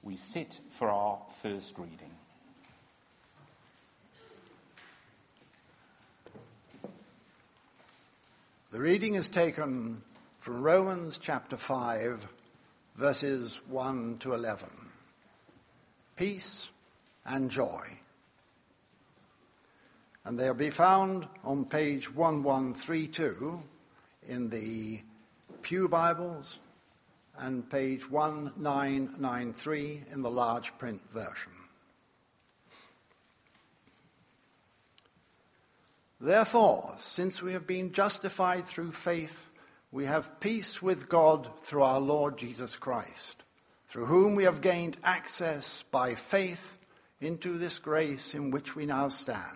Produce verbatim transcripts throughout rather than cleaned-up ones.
we sit for our first reading. The reading is taken from Romans chapter five, verses one to eleven. Peace and joy. And they'll be found on page eleven thirty-two in the Pew Bibles and page nineteen ninety-three in the large print version. Therefore, since we have been justified through faith, we have peace with God through our Lord Jesus Christ, through whom we have gained access by faith into this grace in which we now stand.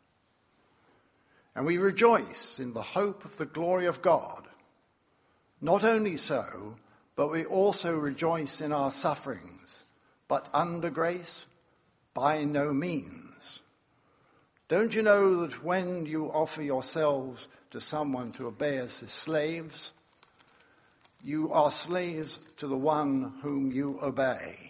And we rejoice in the hope of the glory of God. Not only so, but we also rejoice in our sufferings, but under grace, by no means. Don't you know that when you offer yourselves to someone to obey us as slaves, you are slaves to the one whom you obey?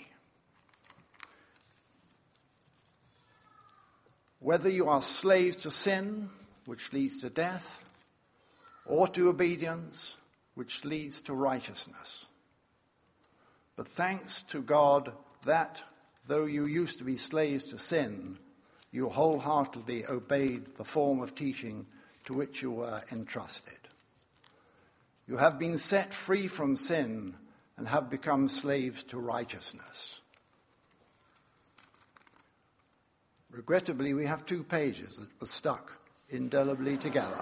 Whether you are slaves to sin, which leads to death, or to obedience, which leads to righteousness. But thanks to God that, though you used to be slaves to sin, you wholeheartedly obeyed the form of teaching to which you were entrusted. You have been set free from sin and have become slaves to righteousness. Regrettably, we have two pages that were stuck indelibly together.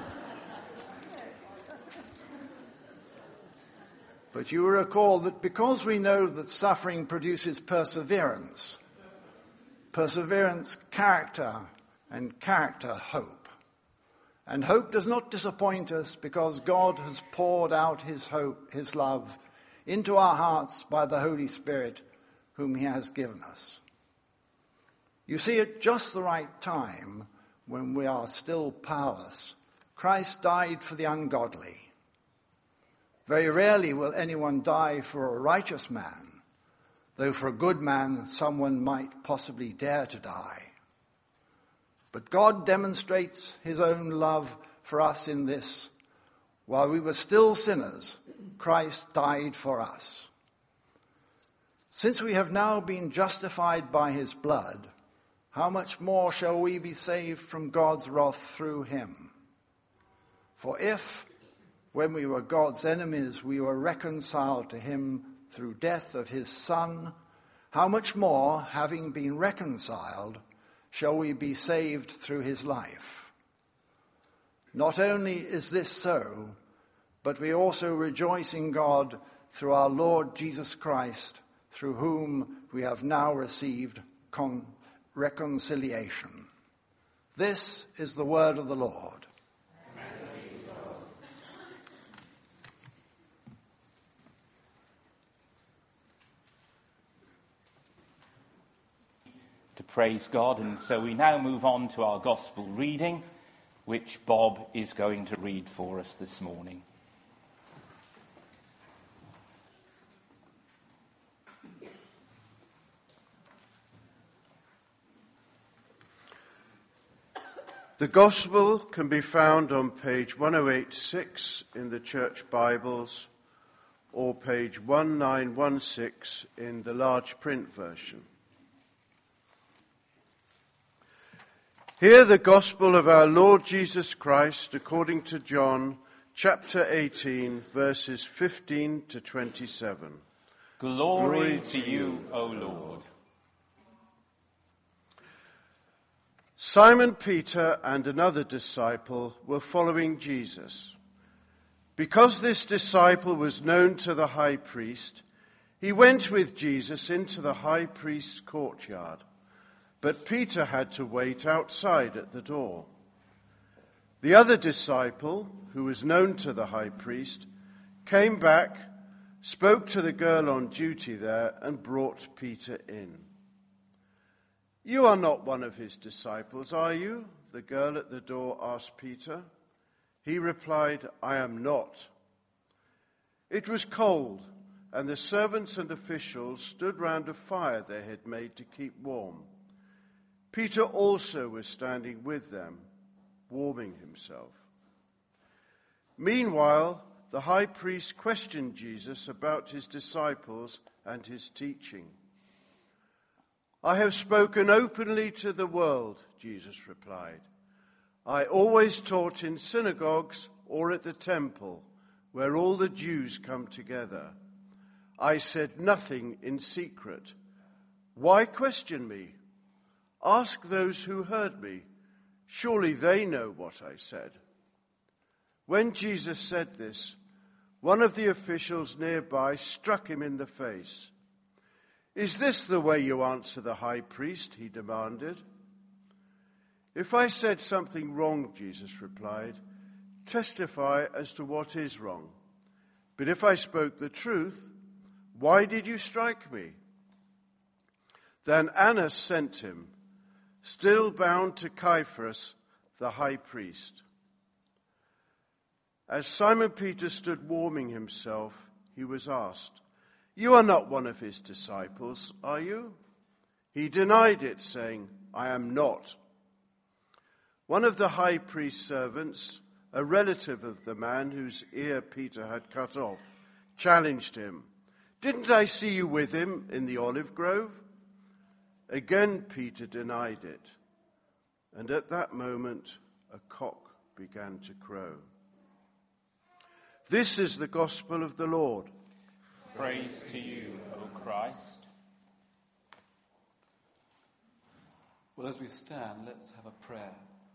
But you will recall that because we know that suffering produces perseverance, perseverance, character, and character, hope. And hope does not disappoint us because God has poured out his hope, his love, into our hearts by the Holy Spirit, whom he has given us. You see, at just the right time, when we are still powerless, Christ died for the ungodly. Very rarely will anyone die for a righteous man, though for a good man, someone might possibly dare to die. But God demonstrates his own love for us in this: while we were still sinners, Christ died for us. Since we have now been justified by his blood, how much more shall we be saved from God's wrath through him? For if, when we were God's enemies, we were reconciled to him through death of his Son, how much more, having been reconciled, shall we be saved through his life? Not only is this so, but we also rejoice in God through our Lord Jesus Christ, through whom we have now received con- reconciliation. This is the word of the Lord. Praise God. And so we now move on to our gospel reading, which Bob is going to read for us this morning. The gospel can be found on page ten eighty-six in the church Bibles or page nineteen sixteen in the large print version. Hear the gospel of our Lord Jesus Christ according to John, chapter eighteen, verses fifteen to twenty-seven. Glory, Glory to you, O Lord. Simon Peter and another disciple were following Jesus. Because this disciple was known to the high priest, he went with Jesus into the high priest's courtyard. But Peter had to wait outside at the door. The other disciple, who was known to the high priest, came back, spoke to the girl on duty there, and brought Peter in. "You are not one of his disciples, are you?" the girl at the door asked Peter. He replied, "I am not." It was cold, and the servants and officials stood round a fire they had made to keep warm. Peter also was standing with them, warming himself. Meanwhile, the high priest questioned Jesus about his disciples and his teaching. "I have spoken openly to the world," Jesus replied. "I always taught in synagogues or at the temple, where all the Jews come together. I said nothing in secret. Why question me? Ask those who heard me. Surely they know what I said." When Jesus said this, one of the officials nearby struck him in the face. "Is this the way you answer the high priest?" he demanded. "If I said something wrong," Jesus replied, "testify as to what is wrong. But if I spoke the truth, why did you strike me?" Then Annas sent him, still bound to Caiaphas, the high priest. As Simon Peter stood warming himself, he was asked, "You are not one of his disciples, are you?" He denied it, saying, "I am not." One of the high priest's servants, a relative of the man whose ear Peter had cut off, challenged him, "Didn't I see you with him in the olive grove?" Again Peter denied it, and at that moment a cock began to crow. This is the gospel of the Lord. Praise to you, O Christ. Well, as we stand, let's have a prayer.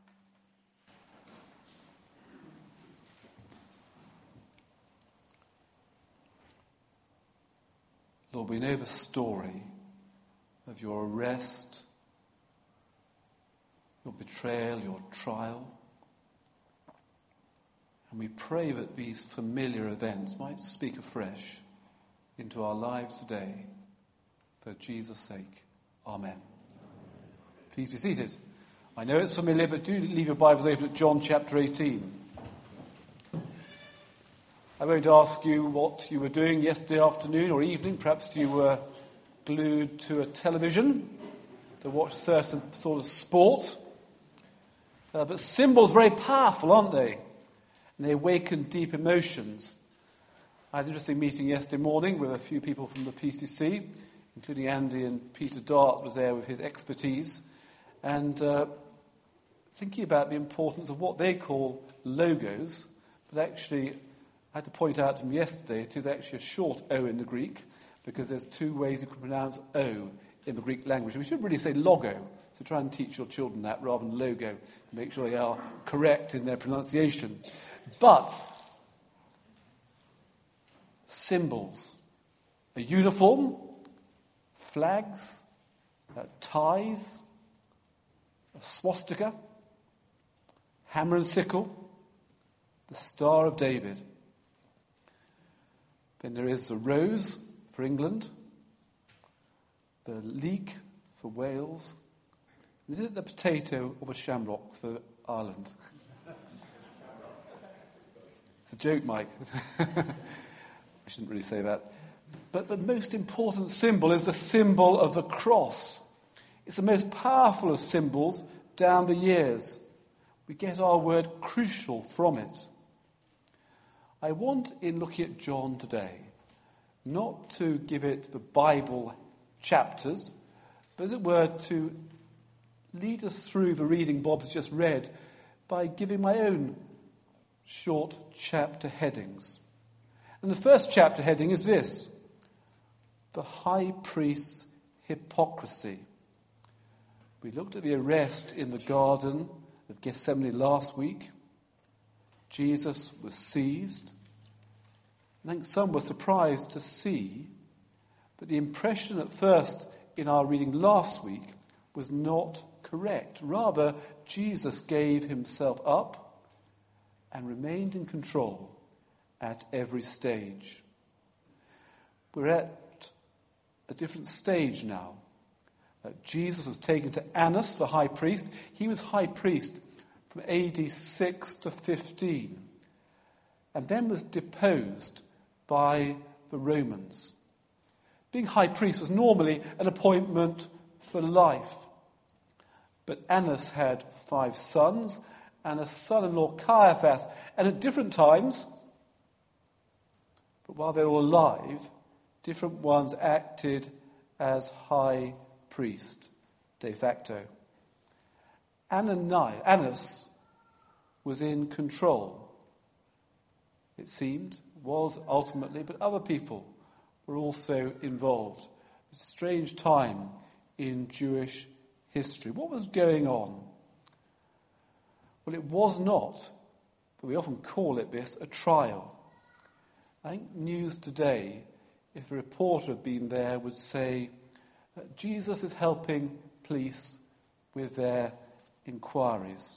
Lord, we know the story of your arrest, your betrayal, your trial. And we pray that these familiar events might speak afresh into our lives today. For Jesus' sake, amen. Please be seated. I know it's familiar, but do leave your Bibles open at John chapter eighteen. I won't ask you what you were doing yesterday afternoon or evening. Perhaps you were glued to a television to watch certain sort of sport. Uh, but symbols are very powerful, aren't they? And they awaken deep emotions. I had an interesting meeting yesterday morning with a few people from the P C C, including Andy, and Peter Dart was there with his expertise. And uh, thinking about the importance of what they call logos, but actually, I had to point out to them yesterday, it is actually a short O in the Greek, because there's two ways you can pronounce O in the Greek language. We should really say logo, so try and teach your children that rather than logo, to make sure they are correct in their pronunciation. But symbols, a uniform, flags, uh, ties, a swastika, hammer and sickle, the Star of David. Then there is a rose for England, the leek for Wales. Is it the potato or the shamrock for Ireland? It's a joke, Mike. I shouldn't really say that. But the most important symbol is the symbol of the cross. It's the most powerful of symbols down the years. We get our word crucial from it. I want, in looking at John today, not to give it the Bible chapters, but as it were to lead us through the reading Bob has just read by giving my own short chapter headings. And the first chapter heading is this: the high priest's hypocrisy. We looked at the arrest in the Garden of Gethsemane last week. Jesus was seized. I think some were surprised to see, but the impression at first in our reading last week was not correct. Rather, Jesus gave himself up and remained in control at every stage. We're at a different stage now. Uh, Jesus was taken to Annas, the high priest. He was high priest from A D six to fifteen, and then was deposed by the Romans. Being high priest was normally an appointment for life. But Annas had five sons and a son-in-law, Caiaphas, and at different times, but while they were all alive, different ones acted as high priest de facto. Ananias, Annas was in control, it seemed, was ultimately, but other people were also involved. It's a strange time in Jewish history. What was going on? Well, it was not, but we often call it this, a trial. I think News Today, if a reporter had been there, would say that Jesus is helping police with their inquiries.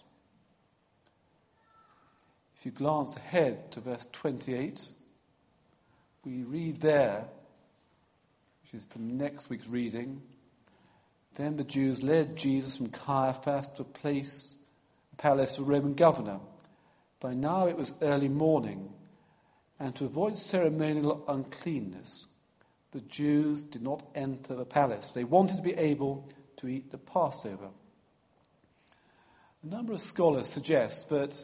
If you glance ahead to verse twenty-eight, we read there, which is from next week's reading, then the Jews led Jesus from Caiaphas to a place, a palace of a Roman governor. By now it was early morning, and to avoid ceremonial uncleanness, the Jews did not enter the palace. They wanted to be able to eat the Passover. A number of scholars suggest that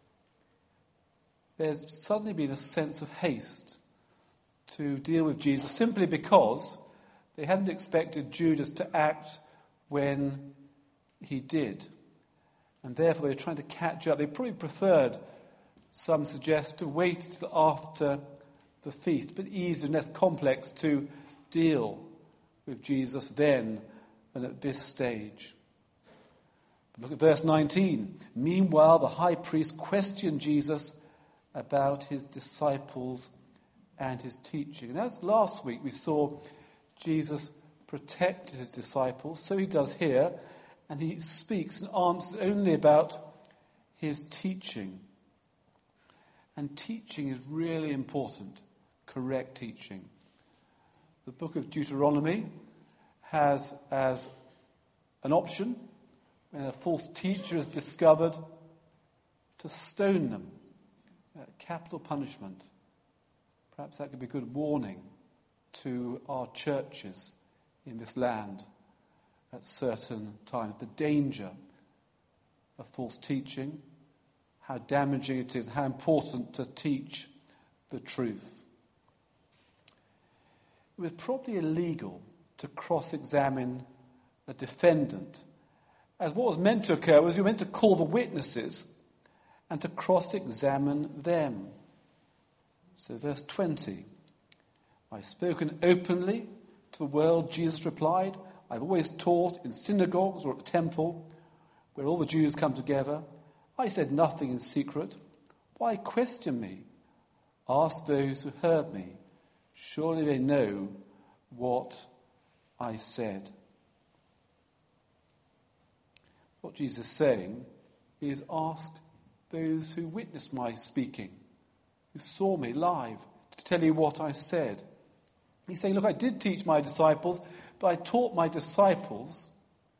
there's suddenly been a sense of haste to deal with Jesus simply because they hadn't expected Judas to act when he did. And therefore they were trying to catch up. They probably preferred, some suggest, to wait until after the feast. But easier and less complex to deal with Jesus then than at this stage. But look at verse nineteen. Meanwhile, the high priest questioned Jesus about his disciples and his teaching. And as last week we saw Jesus protected his disciples, so he does here, and he speaks and answers only about his teaching. And teaching is really important, correct teaching. The book of Deuteronomy has as an option, when a false teacher is discovered, to stone them, uh, capital punishment. Perhaps that could be a good warning to our churches in this land at certain times. The danger of false teaching, how damaging it is, how important to teach the truth. It was probably illegal to cross-examine a defendant, as what was meant to occur was you were meant to call the witnesses and to cross-examine them. So verse twenty, I've spoken openly to the world, Jesus replied. I've always taught in synagogues or at the temple where all the Jews come together. I said nothing in secret. Why question me? Ask those who heard me. Surely they know what I said. What Jesus is saying is ask those who witnessed my speaking, who saw me live, to tell you what I said. He's saying, look, I did teach my disciples, but I taught my disciples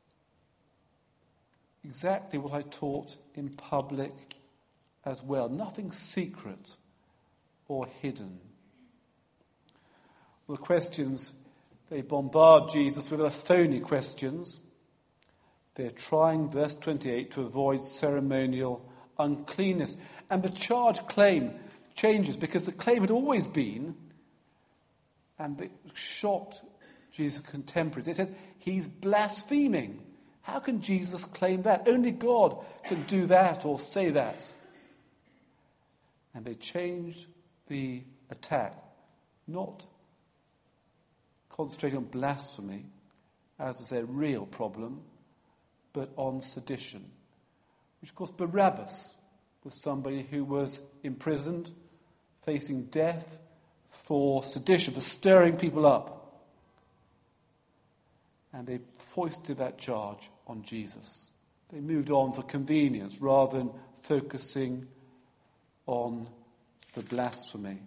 exactly what I taught in public as well. Nothing secret or hidden. Well, the questions, they bombard Jesus with are phony questions. They're trying, verse twenty-eight, to avoid ceremonial uncleanness. And the charge claim changes because the claim had always been, and it shocked Jesus' contemporaries. They said, he's blaspheming. How can Jesus claim that? Only God can do that or say that. And they changed the attack, not concentrating on blasphemy, as was their real problem, but on sedition. Which, of course, Barabbas was somebody who was imprisoned, facing death for sedition, for stirring people up. And they foisted that charge on Jesus. They moved on for convenience rather than focusing on the blasphemy.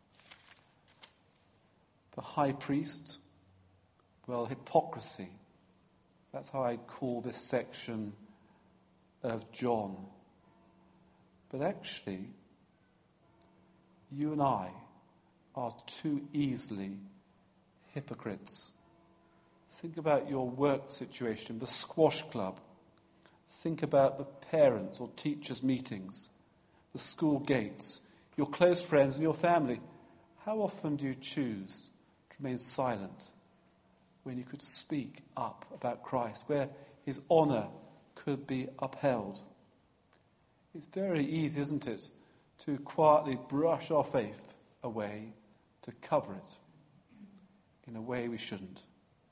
The high priest, well, hypocrisy. That's how I'd call this section of John. But actually, you and I are too easily hypocrites. Think about your work situation, the squash club. Think about the parents' or teachers' meetings, the school gates, your close friends and your family. How often do you choose to remain silent when you could speak up about Christ, where his honour could be upheld? It's very easy, isn't it, to quietly brush our faith away, to cover it in a way we shouldn't.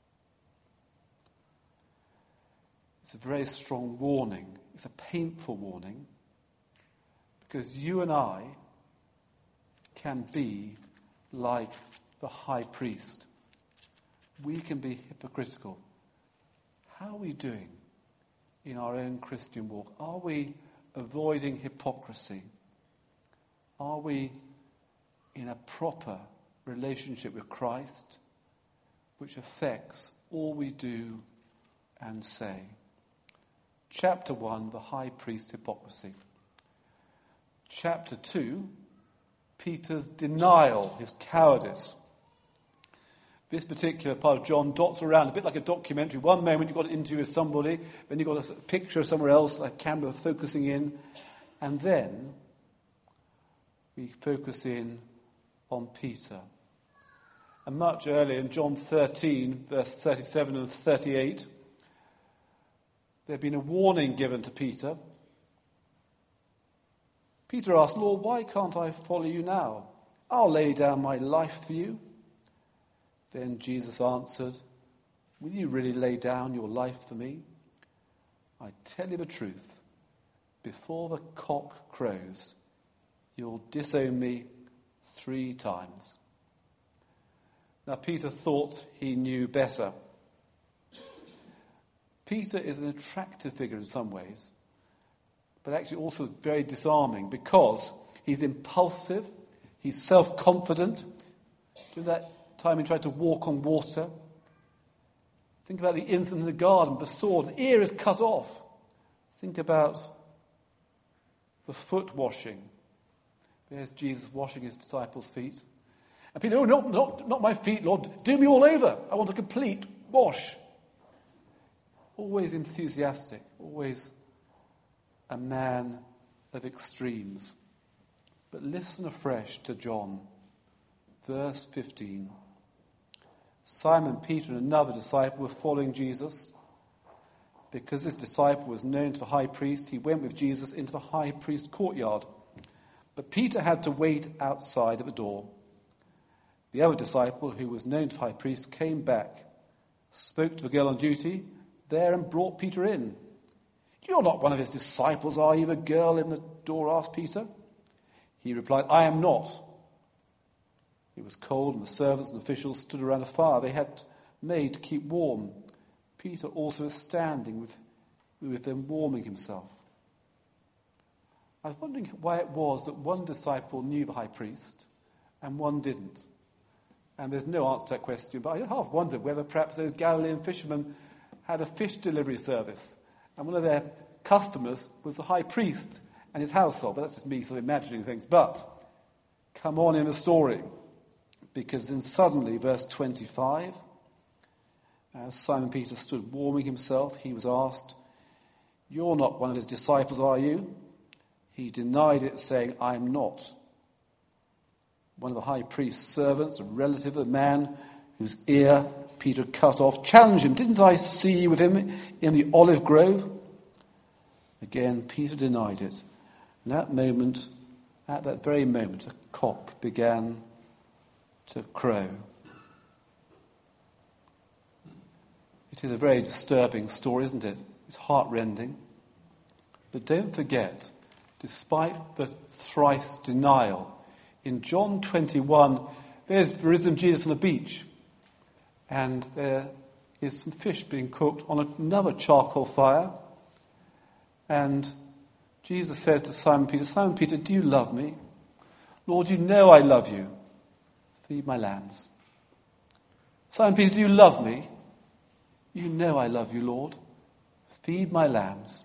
It's a very strong warning. It's a painful warning, because you and I can be like the high priest. We can be hypocritical. How are we doing in our own Christian walk? Are we avoiding hypocrisy? Are we in a proper relationship with Christ, which affects all we do and say? Chapter one, the high priest's hypocrisy. Chapter two, Peter's denial, his cowardice. This particular part of John dots around a bit like a documentary. One moment you've got an interview with somebody, then you've got a picture of somewhere else, like a camera focusing in, and then we focus in on Peter. And much earlier in John thirteen, verse thirty-seven and thirty-eight, there had been a warning given to Peter. Peter asked, "Lord, why can't I follow you now? I'll lay down my life for you." Then Jesus answered, "Will you really lay down your life for me? I tell you the truth, before the cock crows, you'll disown me three times." Now Peter thought he knew better. Peter is an attractive figure in some ways, but actually also very disarming, because he's impulsive, he's self-confident. Do that time he tried to walk on water. Think about the incident in the garden, the sword, the ear is cut off. Think about the foot washing. There's Jesus washing his disciples' feet. And Peter, "Oh, not, not, not my feet, Lord. Do me all over. I want a complete wash." Always enthusiastic, always a man of extremes. But listen afresh to John, verse fifteen. Simon Peter and another disciple were following Jesus. Because this disciple was known to the high priest, he went with Jesus into the high priest's courtyard. But Peter had to wait outside at the door. The other disciple, who was known to the high priest, came back, spoke to the girl on duty there, and brought Peter in. "You're not one of his disciples, are you?" the girl in the door asked Peter. He replied, "I am not." It was cold, and the servants and officials stood around a fire they had made to keep warm. Peter also was standing with, with them, warming himself. I was wondering why it was that one disciple knew the high priest and one didn't. And there's no answer to that question, but I half wondered whether perhaps those Galilean fishermen had a fish delivery service, and one of their customers was the high priest and his household. But that's just me sort of imagining things. But come on in the story, because then suddenly, verse twenty-five, as Simon Peter stood warming himself, he was asked, "You're not one of his disciples, are you?" He denied it, saying, "I am not." One of the high priest's servants, a relative of the man whose ear Peter cut off, challenged him, "Didn't I see you with him in the olive grove?" Again, Peter denied it. And that moment, at that very moment, a cock began to crow. It is a very disturbing story, isn't it? It's heartrending. But don't forget, despite the thrice denial, in John twenty-one, there's the risen Jesus on the beach. And there is some fish being cooked on another charcoal fire. And Jesus says to Simon Peter, "Simon Peter, do you love me?" "Lord, you know I love you." "Feed my lambs." "Simon Peter, do you love me?" "You know I love you, Lord." "Feed my lambs."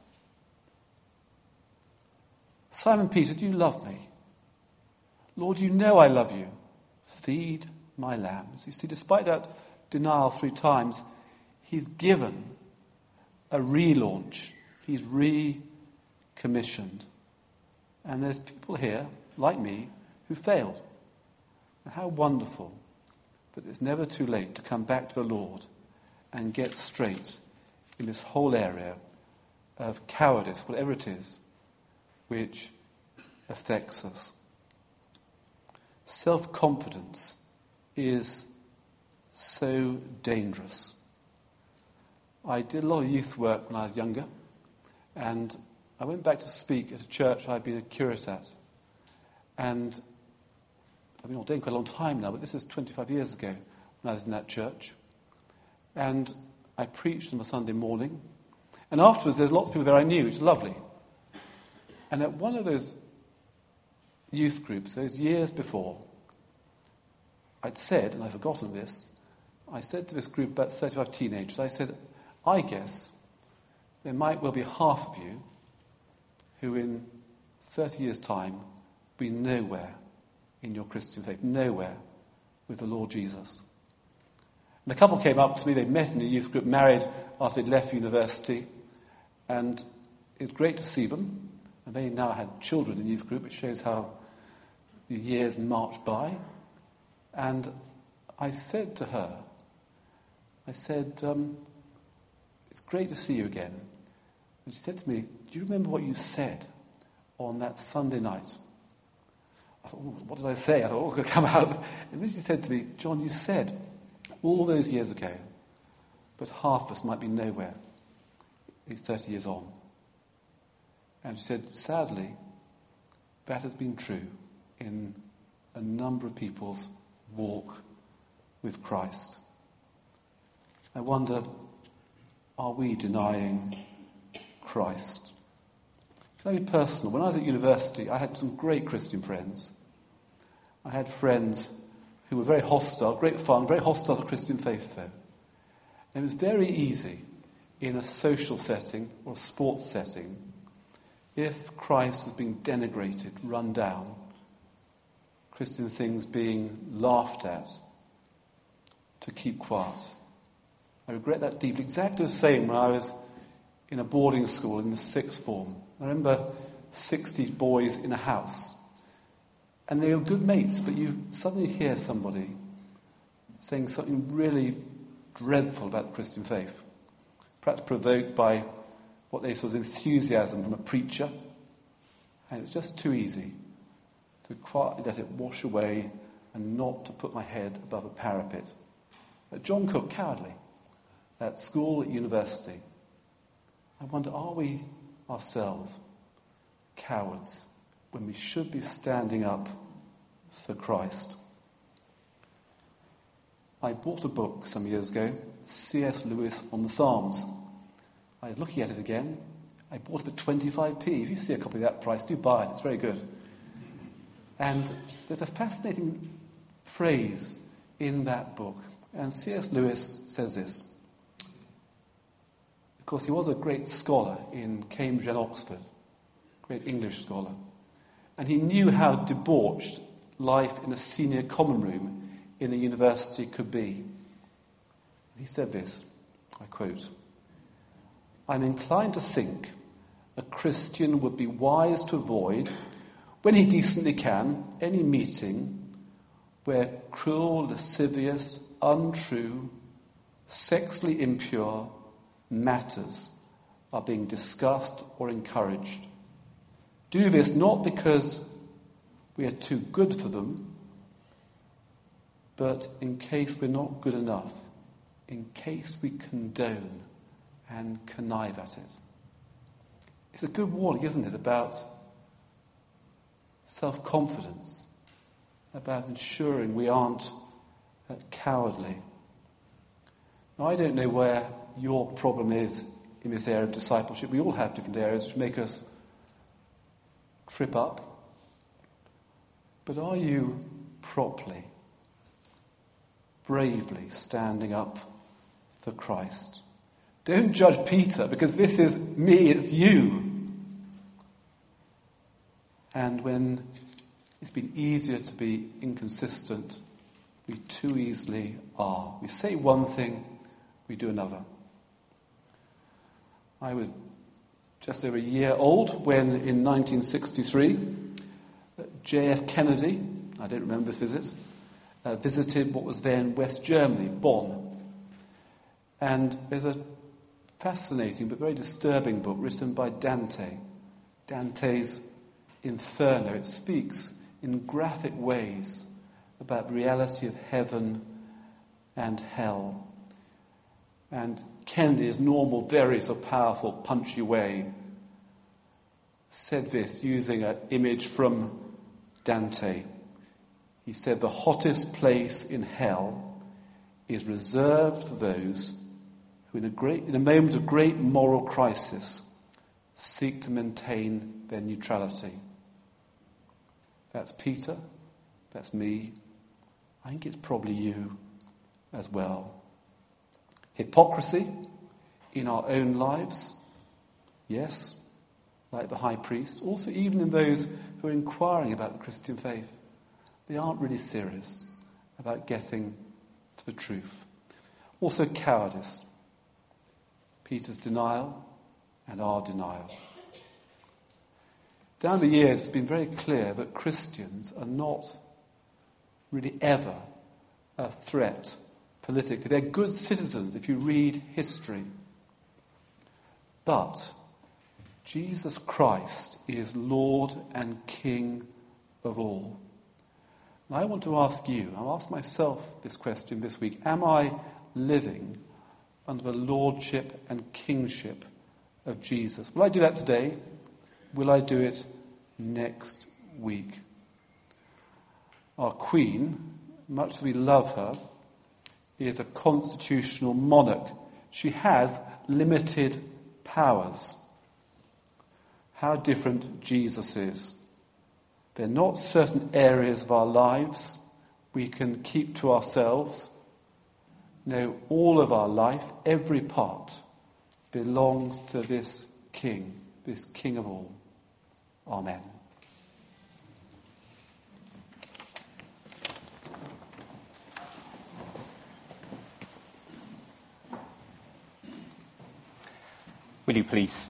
"Simon Peter, do you love me?" "Lord, you know I love you." feed my lambs. You see, despite that denial three times, he's given a relaunch. He's recommissioned. And there's people here, like me, who failed. And how wonderful. But it's never too late to come back to the Lord and get straight in this whole area of cowardice, whatever it is, which affects us. Self-confidence is so dangerous. I did a lot of youth work when I was younger, and I went back to speak at a church I'd been a curate at. And I've been ordained quite a long time now, but this is twenty-five years ago when I was in that church. And I preached on a Sunday morning. And afterwards, there's lots of people there I knew, which is lovely. And at one of those youth groups, those years before, I'd said, and I've forgotten this, I said to this group, about thirty-five teenagers, I said, I guess there might well be half of you who in thirty years' time will be nowhere in your Christian faith, nowhere with the Lord Jesus. And a couple came up to me, they'd met in a youth group, married after they'd left university, and it was great to see them. And they now had children in youth group, which shows how the years marched by. And I said to her, I said, um, it's great to see you again. And she said to me, do you remember what you said on that Sunday night? I thought, oh, what did I say? I thought, oh, it's going to come out. And then she said to me, John, you said all those years ago, but half of us might be nowhere thirty years on. And she said, sadly, that has been true in a number of people's walk with Christ. I wonder, are we denying Christ? Can I be personal? When I was at university, I had some great Christian friends. I had friends who were very hostile, great fun, very hostile to Christian faith, though. And it was very easy in a social setting or a sports setting, if Christ was being denigrated, run down, Christian things being laughed at, to keep quiet. I regret that deeply. Exactly the same when I was in a boarding school in the sixth form. I remember sixty boys in a house. And they were good mates, but you suddenly hear somebody saying something really dreadful about the Christian faith. Perhaps provoked by what they saw as enthusiasm from a preacher. And it's just too easy to quietly let it wash away and not to put my head above a parapet. But John Cook, cowardly, at school, at university. I wonder, are we ourselves cowards when we should be standing up for Christ? I bought a book some years ago, C S Lewis on the Psalms. I was looking at it again. I bought it for twenty-five p. If you see a copy of that price, do buy it. It's very good. And there's a fascinating phrase in that book. And C S Lewis says this. Of course, he was a great scholar in Cambridge and Oxford, great English scholar. And he knew how debauched life in a senior common room in a university could be. He said this, I quote, "I'm inclined to think a Christian would be wise to avoid, when he decently can, any meeting where cruel, lascivious, untrue, sexually impure matters are being discussed or encouraged. Do this not because we are too good for them, but in case we're not good enough, in case we condone and connive at it." It's a good warning, isn't it, about self-confidence, about ensuring we aren't uh, cowardly. Now, I don't know where your problem is in this area of discipleship. We all have different areas which make us trip up. But are you properly, bravely standing up for Christ? Don't judge Peter, because this is me, it's you. And when it's been easier to be inconsistent We too easily are. We say one thing, we do another. I was just over a year old when, in nineteen sixty-three, J F Kennedy, I don't remember this visit, uh, visited what was then West Germany, Bonn. And there's a fascinating but very disturbing book written by Dante, Dante's Inferno. It speaks in graphic ways about the reality of heaven and hell. And Kennedy's normal, very so powerful, punchy way said this using an image from Dante. He said, "The hottest place in hell is reserved for those who in a, great, in a moment of great moral crisis seek to maintain their neutrality." That's Peter, that's me, I think it's probably you as well. Hypocrisy in our own lives, yes, like the high priest. Also even in those who are inquiring about the Christian faith. They aren't really serious about getting to the truth. Also cowardice. Peter's denial and our denial. Down the years it's been very clear that Christians are not really ever a threat politically. They're good citizens if you read history. But Jesus Christ is Lord and King of all. And I want to ask you, I'll ask myself this question this week, am I living under the lordship and kingship of Jesus? Will I do that today? Will I do it next week? Our Queen, much as we love her, is a constitutional monarch. She has limited powers. How different Jesus is. There are not certain areas of our lives we can keep to ourselves. No, all of our life, every part, belongs to this King, this King of all. Amen. Will you please